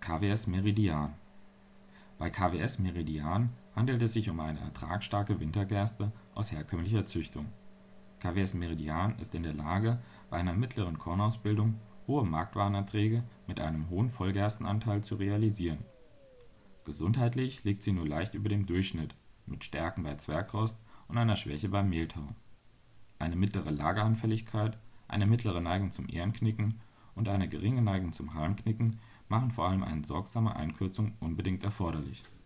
KWS Meridian. Bei KWS Meridian handelt es sich um eine ertragsstarke Wintergerste aus herkömmlicher Züchtung. KWS Meridian ist in der Lage, bei einer mittleren Kornausbildung hohe Marktwarenerträge mit einem hohen Vollgerstenanteil zu realisieren. Gesundheitlich liegt sie nur leicht über dem Durchschnitt, mit Stärken bei Zwergrost und einer Schwäche beim Mehltau. Eine mittlere Lageranfälligkeit, eine mittlere Neigung zum Ährenknicken und eine geringe Neigung zum Halmknicken machen vor allem eine sorgsame Einkürzung unbedingt erforderlich